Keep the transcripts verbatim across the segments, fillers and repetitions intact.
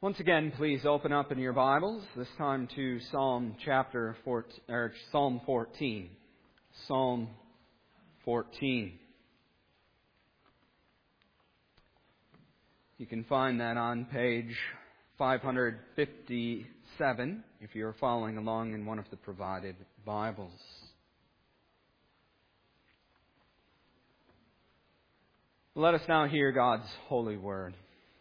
Once again, please open up in your Bibles, this time to Psalm chapter fourteen, or Psalm fourteen. Psalm fourteen. You can find that on page five fifty-seven if you're following along in one of the provided Bibles. Let us now hear God's holy word.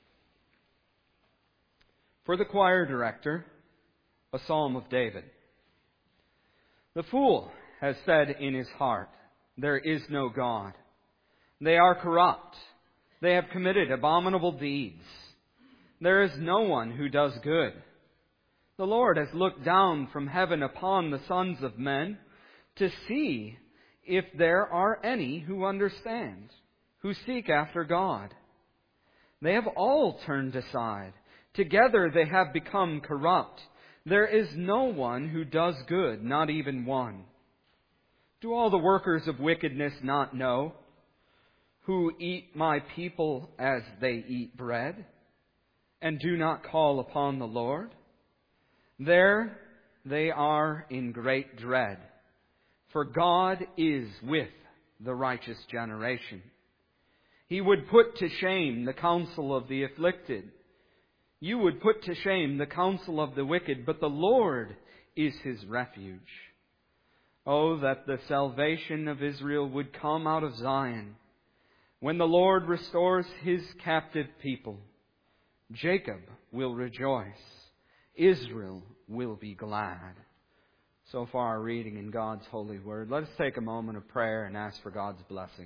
For the choir director, a psalm of David. The fool has said in his heart, there is no God. They are corrupt. They have committed abominable deeds. There is no one who does good. The Lord has looked down from heaven upon the sons of men to see if there are any who understand, who seek after God. They have all turned aside. Together they have become corrupt. There is no one who does good, not even one. Do all the workers of wickedness not know, who eat my people as they eat bread, and do not call upon the Lord? There they are in great dread, for God is with the righteous generation. He would put to shame the counsel of the afflicted. You would put to shame the counsel of the wicked, but the Lord is his refuge. Oh, that the salvation of Israel would come out of Zion. When the Lord restores his captive people, Jacob will rejoice. Israel will be glad. So far, reading in God's holy word. Let us take a moment of prayer and ask for God's blessing.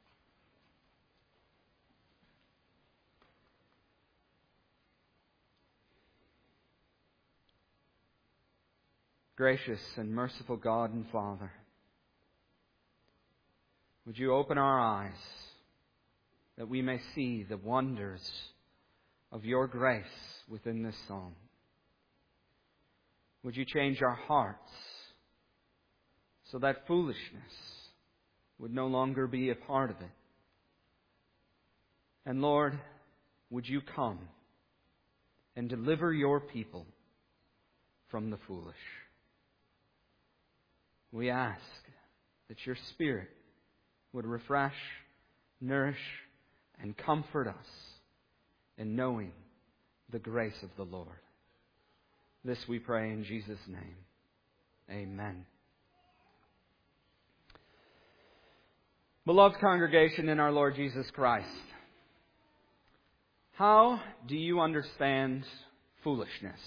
Gracious and merciful God and Father, would you open our eyes that we may see the wonders of your grace within this psalm? Would you change our hearts so that foolishness would no longer be a part of it? And Lord, would you come and deliver your people from the foolish? We ask that your Spirit would refresh, nourish, and comfort us in knowing the grace of the Lord. This we pray in Jesus' name. Amen. Beloved congregation in our Lord Jesus Christ, how do you understand foolishness?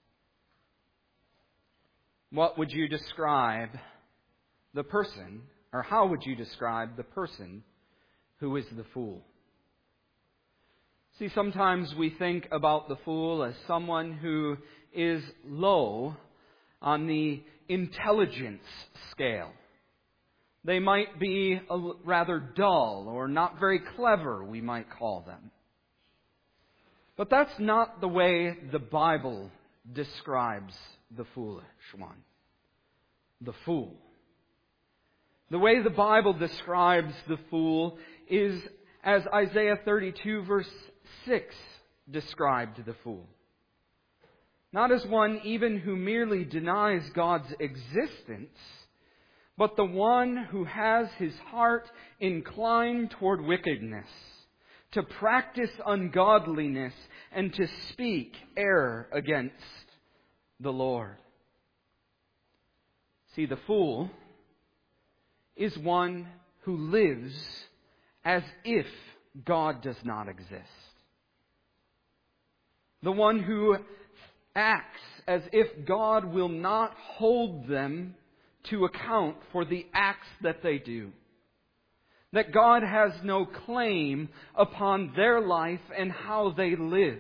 What would you describe the person, or how would you describe the person who is the fool? See, sometimes we think about the fool as someone who is low on the intelligence scale. They might be a rather dull or not very clever, we might call them. But that's not the way the Bible describes the foolish one, the fool. The way the Bible describes the fool is as Isaiah thirty-two verse six described the fool. Not as one even who merely denies God's existence, but the one who has his heart inclined toward wickedness, to practice ungodliness, and to speak error against the Lord. See, the fool is one who lives as if God does not exist. The one who acts as if God will not hold them to account for the acts that they do. That God has no claim upon their life and how they live.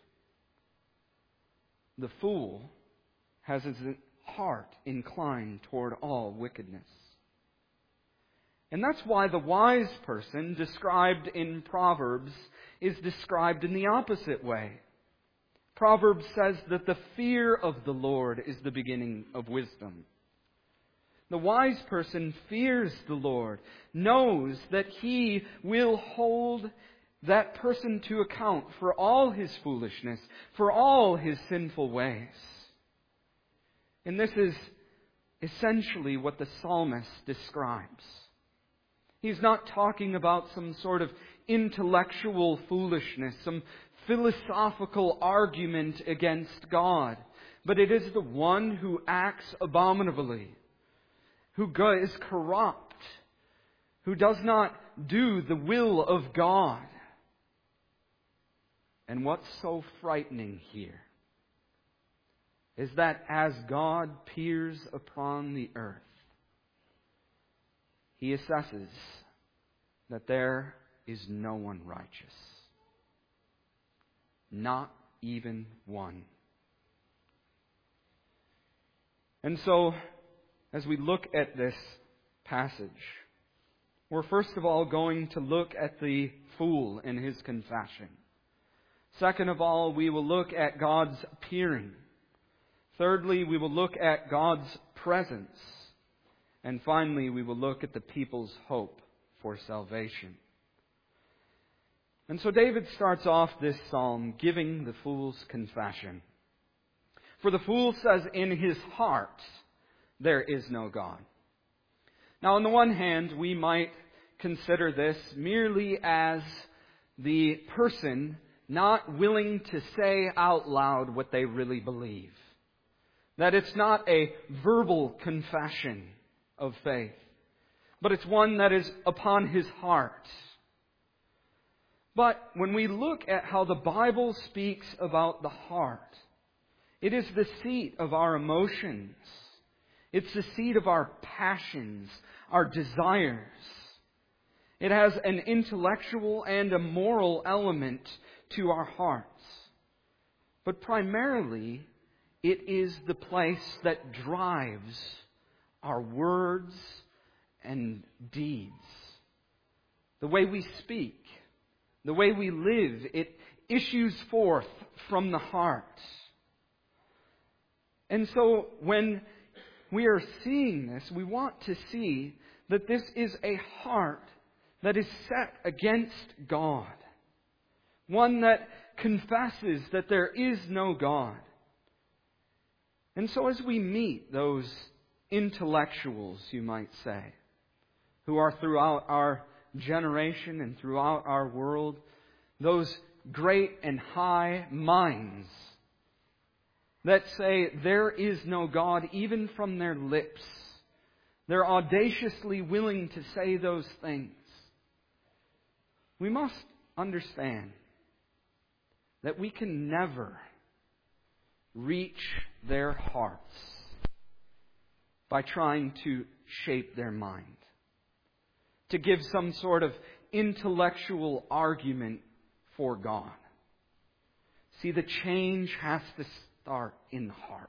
The fool has his heart inclined toward all wickedness. And that's why the wise person described in Proverbs is described in the opposite way. Proverbs says that the fear of the Lord is the beginning of wisdom. The wise person fears the Lord, knows that he will hold that person to account for all his foolishness, for all his sinful ways. And this is essentially what the psalmist describes. He's not talking about some sort of intellectual foolishness, some philosophical argument against God, but it is the one who acts abominably, who is corrupt, who does not do the will of God. And what's so frightening here is that as God peers upon the earth, He assesses that there is no one righteous. Not even one. And so, as we look at this passage, we're first of all going to look at the fool in his confession. Second of all, we will look at God's appearing. Thirdly, we will look at God's presence. And finally, we will look at the people's hope for salvation. And so David starts off this psalm giving the fool's confession. For the fool says in his heart, there is no God. Now, on the one hand, we might consider this merely as the person not willing to say out loud what they really believe. That it's not a verbal confession of faith, but it's one that is upon his heart. But when we look at how the Bible speaks about the heart, it is the seat of our emotions. It's the seat of our passions, our desires. It has an intellectual and a moral element to our hearts. But primarily, it is the place that drives our words and deeds. The way we speak, the way we live, it issues forth from the heart. And so when we are seeing this, we want to see that this is a heart that is set against God. One that confesses that there is no God. And so as we meet those intellectuals, you might say, who are throughout our generation and throughout our world, those great and high minds that say there is no God, even from their lips. They're audaciously willing to say those things. We must understand that we can never reach their hearts by trying to shape their mind, to give some sort of intellectual argument for God. See, the change has to start in the heart.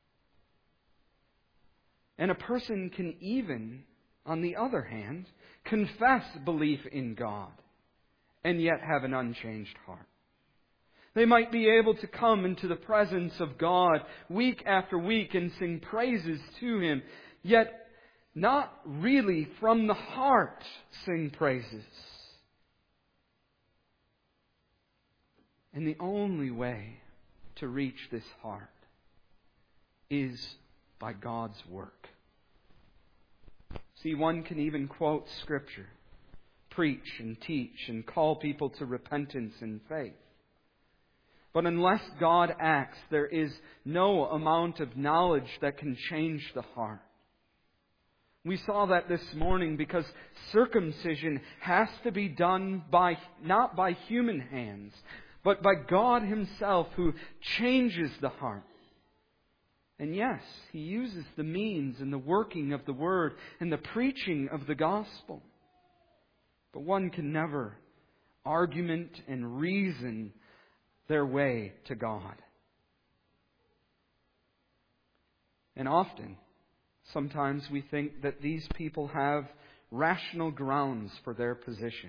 And a person can even, on the other hand, confess belief in God and yet have an unchanged heart. They might be able to come into the presence of God week after week and sing praises to Him, yet not really from the heart sing praises. And the only way to reach this heart is by God's work. See, one can even quote Scripture, preach and teach and call people to repentance and faith. But unless God acts, there is no amount of knowledge that can change the heart. We saw that this morning because circumcision has to be done by not by human hands, but by God Himself who changes the heart. And yes, He uses the means and the working of the Word and the preaching of the gospel. But one can never argument and reason their way to God. And often, sometimes we think that these people have rational grounds for their position.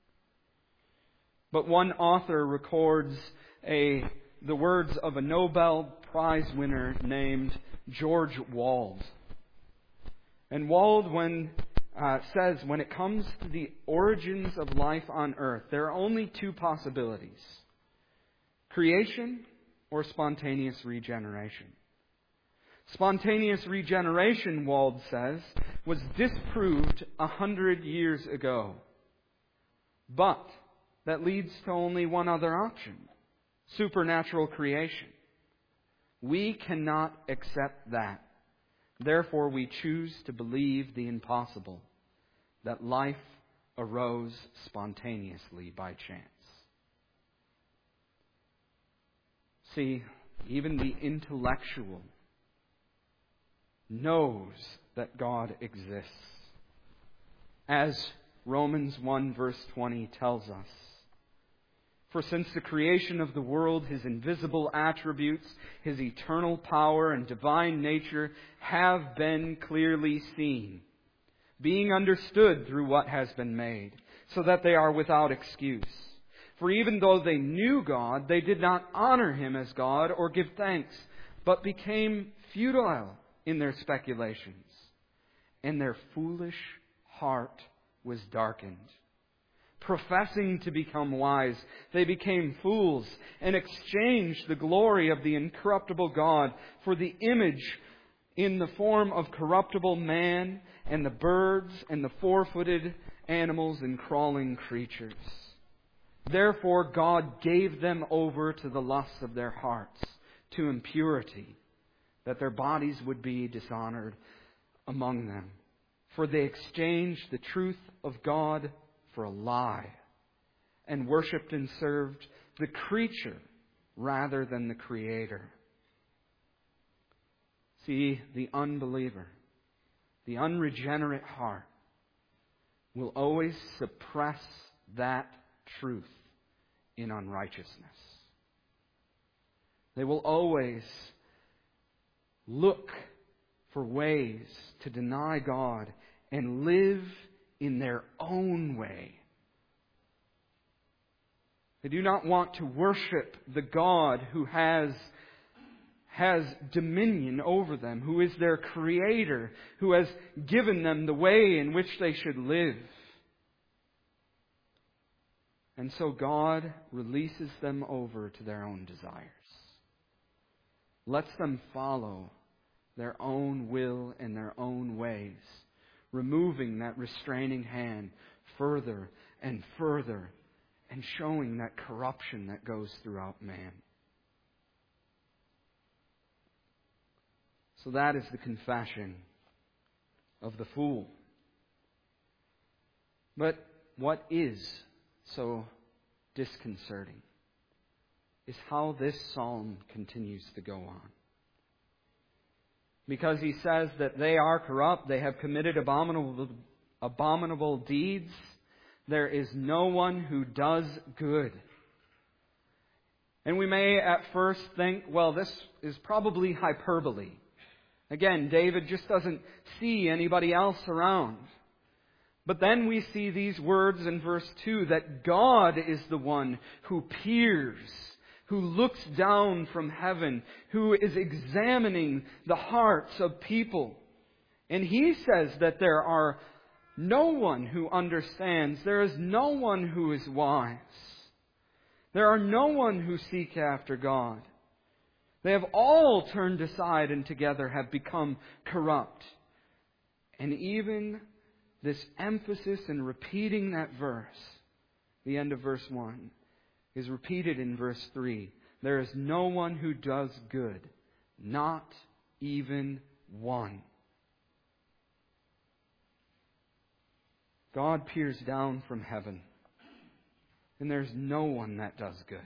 But one author records a the words of a Nobel Prize winner named George Wald. And Wald, when uh, says when it comes to the origins of life on earth, there are only two possibilities: creation or spontaneous regeneration. Spontaneous regeneration, Wald says, was disproved a hundred years ago. But that leads to only one other option: supernatural creation. We cannot accept that. Therefore, we choose to believe the impossible, that life arose spontaneously by chance. See, even the intellectual knows that God exists. As Romans one verse twenty tells us, "For since the creation of the world, His invisible attributes, His eternal power and divine nature have been clearly seen, being understood through what has been made, so that they are without excuse. For even though they knew God, they did not honor Him as God or give thanks, but became futile in their speculations, and their foolish heart was darkened. Professing to become wise, they became fools and exchanged the glory of the incorruptible God for the image in the form of corruptible man and the birds and the four-footed animals and crawling creatures. Therefore God gave them over to the lusts of their hearts, to impurity, that their bodies would be dishonored among them. For they exchanged the truth of God for a lie, and worshipped and served the creature rather than the Creator." See, the unbeliever, the unregenerate heart, will always suppress that truth in unrighteousness. They will always look for ways to deny God and live in their own way. They do not want to worship the God who has, has dominion over them, who is their Creator, who has given them the way in which they should live. And so God releases them over to their own desires, lets them follow their own will and their own ways, removing that restraining hand further and further and showing that corruption that goes throughout man. So that is the confession of the fool. But what is so disconcerting is how this psalm continues to go on. Because he says that they are corrupt, they have committed abominable, abominable deeds. There is no one who does good. And we may at first think, well, this is probably hyperbole. Again, David just doesn't see anybody else around. But then we see these words in verse two, that God is the one who peers, who looks down from heaven, who is examining the hearts of people. And He says that there are no one who understands. There is no one who is wise. There are no one who seek after God. They have all turned aside and together have become corrupt. And even this emphasis in repeating that verse, the end of verse one, is repeated in verse three. There is no one who does good, not even one. God peers down from heaven, and there's no one that does good.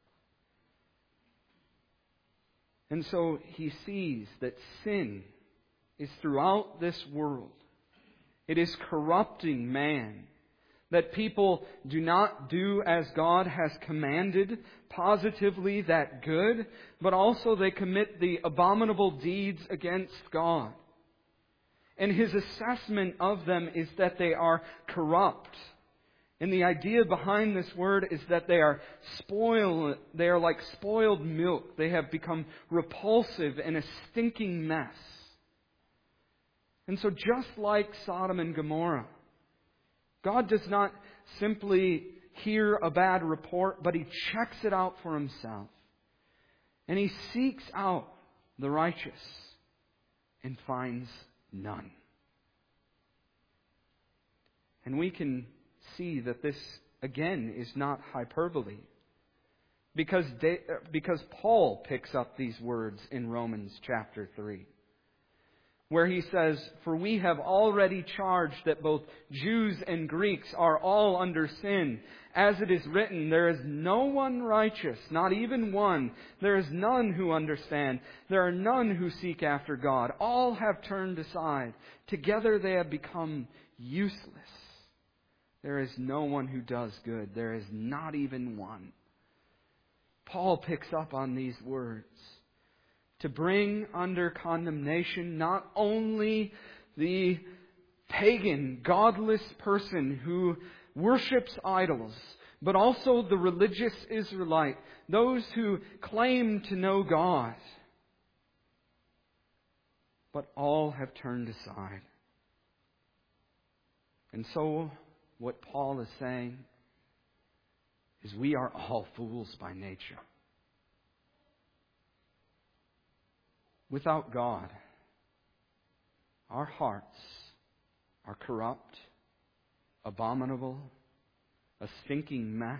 And so He sees that sin is throughout this world. It is corrupting man. That people do not do as God has commanded, positively that good, but also they commit the abominable deeds against God. And His assessment of them is that they are corrupt. And the idea behind this word is that they are spoiled, they are like spoiled milk. They have become repulsive and a stinking mess. And so just like Sodom and Gomorrah, God does not simply hear a bad report, but He checks it out for Himself. And He seeks out the righteous and finds none. And we can see that this, again, is not hyperbole. Because, they, because Paul picks up these words in Romans chapter three, where he says, "For we have already charged that both Jews and Greeks are all under sin. As it is written, there is no one righteous, not even one. There is none who understand. There are none who seek after God. All have turned aside. Together they have become useless. There is no one who does good. There is not even one." Paul picks up on these words to bring under condemnation not only the pagan, godless person who worships idols, but also the religious Israelite, those who claim to know God. But all have turned aside. And so, what Paul is saying is we are all fools by nature. Without God, our hearts are corrupt, abominable, a stinking mess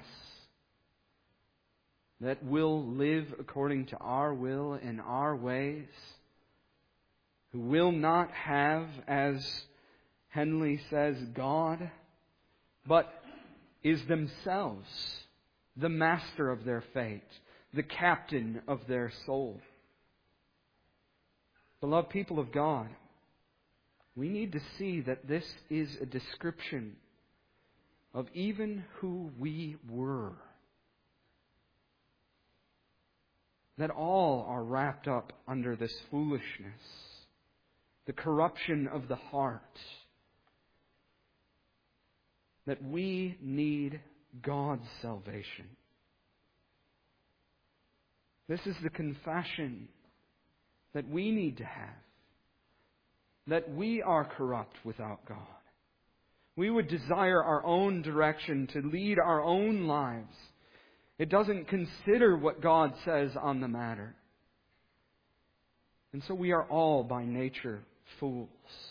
that will live according to our will and our ways, who will not have, as Henley says, God, but is themselves the master of their fate, the captain of their soul. Beloved people of God, we need to see that this is a description of even who we were. That all are wrapped up under this foolishness, the corruption of the heart. That we need God's salvation. This is the confession that we need to have. That we are corrupt without God. We would desire our own direction to lead our own lives. It doesn't consider what God says on the matter. And so we are all by nature fools.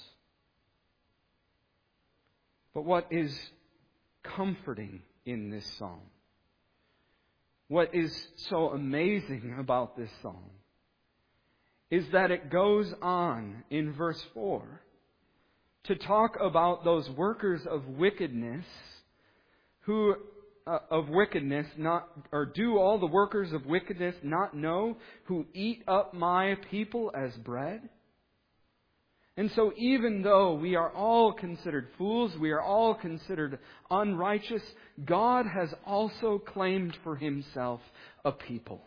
But what is comforting in this psalm, what is so amazing about this psalm, is that it goes on in verse four to talk about those workers of wickedness who uh, of wickedness not or do all the workers of wickedness not know who eat up my people as bread? And so even though we are all considered fools, we are all considered unrighteous, God has also claimed for Himself a people.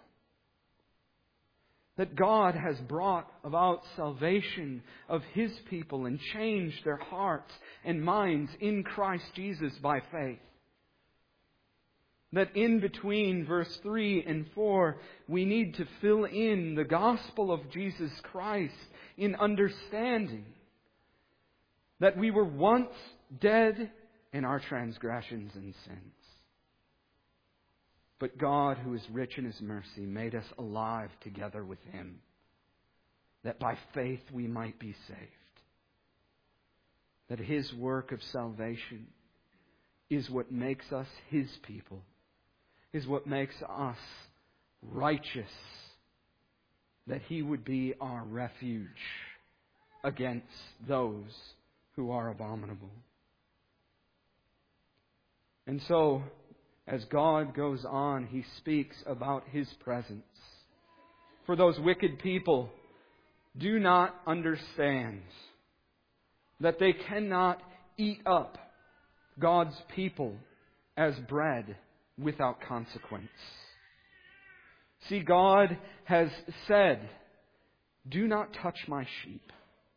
That God has brought about salvation of His people and changed their hearts and minds in Christ Jesus by faith. That in between verse three and four, we need to fill in the gospel of Jesus Christ in understanding that we were once dead in our transgressions and sins. But God, who is rich in His mercy, made us alive together with Him, that by faith we might be saved. That His work of salvation is what makes us His people, is what makes us righteous, that He would be our refuge against those who are abominable. And so, as God goes on, He speaks about His presence. For those wicked people do not understand that they cannot eat up God's people as bread without consequence. See, God has said, "Do not touch my sheep.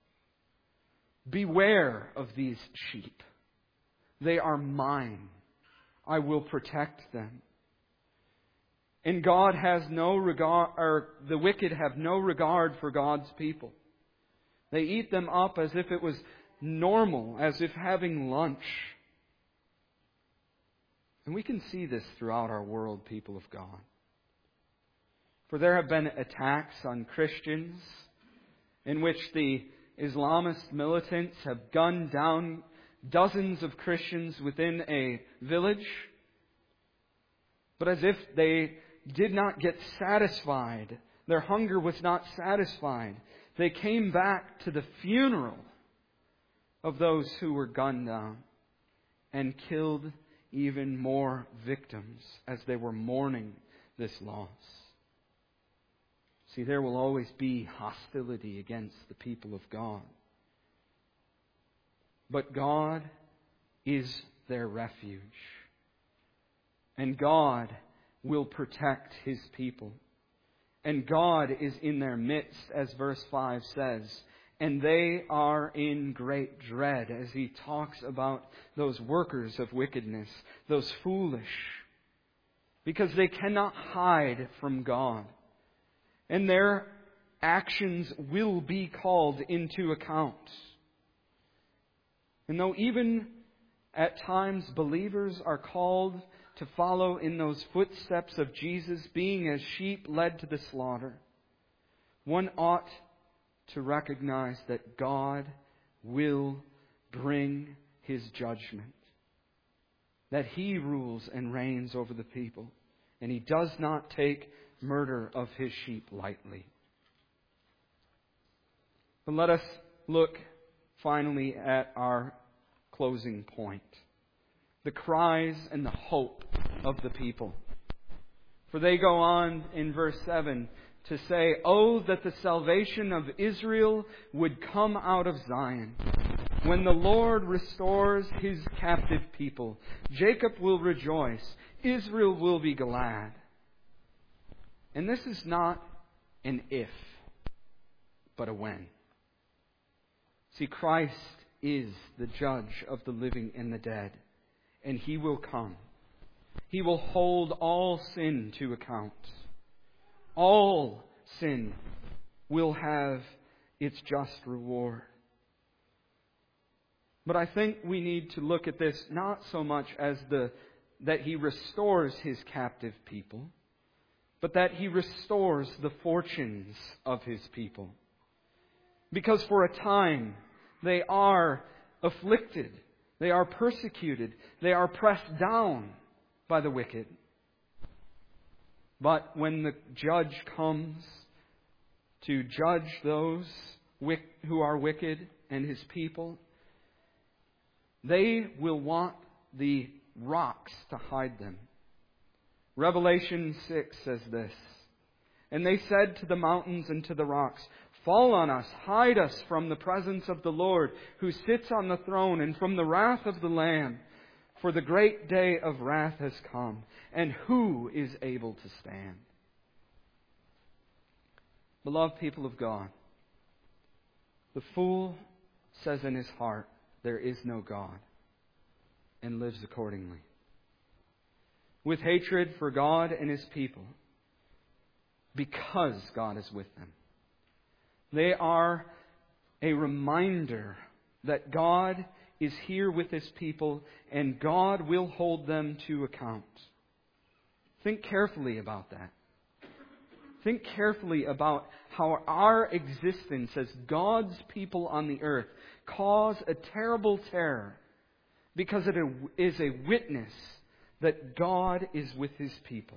Beware of these sheep. They are mine. I will protect them." And God has no regard, or the wicked have no regard for God's people. They eat them up as if it was normal, as if having lunch. And we can see this throughout our world, people of God. For there have been attacks on Christians in which the Islamist militants have gunned down dozens of Christians within a village. But as if they did not get satisfied, their hunger was not satisfied, they came back to the funeral of those who were gunned down and killed even more victims as they were mourning this loss. See, there will always be hostility against the people of God. But God is their refuge. And God will protect His people. And God is in their midst, as verse five says. And they are in great dread, as He talks about those workers of wickedness, those foolish, because they cannot hide from God. And their actions will be called into account. And though even at times believers are called to follow in those footsteps of Jesus, being as sheep led to the slaughter, one ought to recognize that God will bring His judgment. That He rules and reigns over the people. And He does not take murder of His sheep lightly. But let us look finally at our closing point. The cries and the hope of the people. For they go on in verse seven to say, "Oh, that the salvation of Israel would come out of Zion. When the Lord restores His captive people, Jacob will rejoice, Israel will be glad." And this is not an if, but a when. See, Christ is the judge of the living and the dead, and He will come. He will hold all sin to account. All sin will have its just reward. But I think we need to look at this not so much as the that He restores His captive people, but that He restores the fortunes of His people. Because for a time they are afflicted, they are persecuted, they are pressed down by the wicked. But when the judge comes to judge those who are wicked and His people, they will want the rocks to hide them. Revelation six says this, "And they said to the mountains and to the rocks, 'Fall on us, hide us from the presence of the Lord who sits on the throne and from the wrath of the Lamb. For the great day of wrath has come, and who is able to stand?'" Beloved people of God, the fool says in his heart, "There is no God," and lives accordingly. With hatred for God and His people, because God is with them. They are a reminder that God is here with His people and God will hold them to account. Think carefully about that. Think carefully about how our existence as God's people on the earth cause a terrible terror because it is a witness that God is with His people.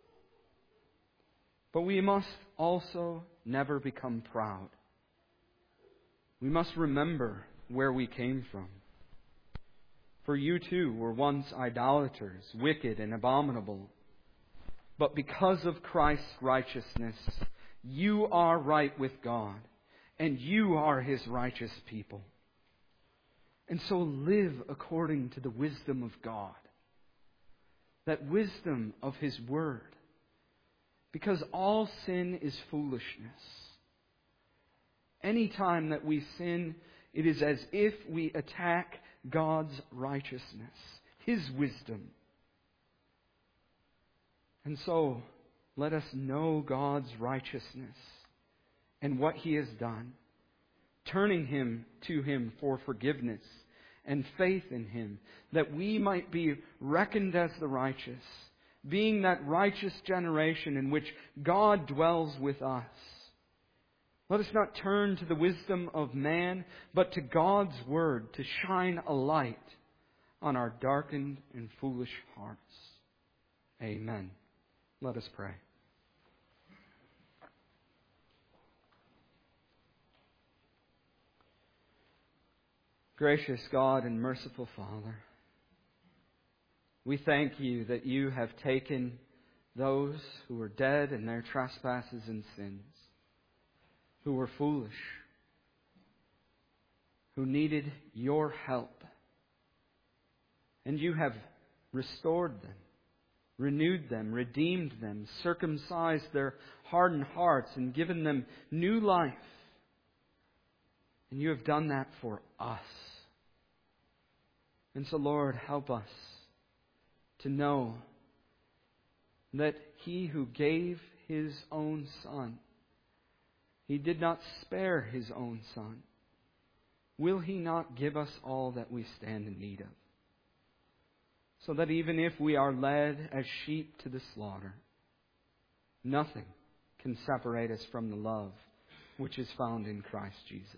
But we must also never become proud. We must remember where we came from. For you too were once idolaters, wicked and abominable. But because of Christ's righteousness, you are right with God, and you are His righteous people. And so live according to the wisdom of God. That wisdom of His Word. Because all sin is foolishness. Any time that we sin, it is as if we attack God's righteousness, His wisdom. And so, let us know God's righteousness and what He has done, turning him to him for forgiveness and faith in him, that we might be reckoned as the righteous, being that righteous generation in which God dwells with us. Let us not turn to the wisdom of man, but to God's Word to shine a light on our darkened and foolish hearts. Amen. Let us pray. Gracious God and merciful Father, we thank you that you have taken those who were dead in their trespasses and sins, who were foolish, who needed your help, and you have restored them, renewed them, redeemed them, circumcised their hardened hearts, and given them new life. And you have done that for us. And so, Lord, help us to know that He who gave His own Son, He did not spare His own Son. Will He not give us all that we stand in need of? So that even if we are led as sheep to the slaughter, nothing can separate us from the love which is found in Christ Jesus.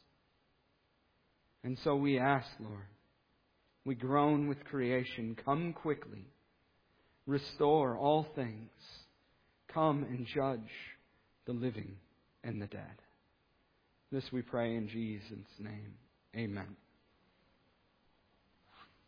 And so we ask, Lord, we groan with creation, come quickly, restore all things, come and judge the living and the dead. This we pray in Jesus' name. Amen.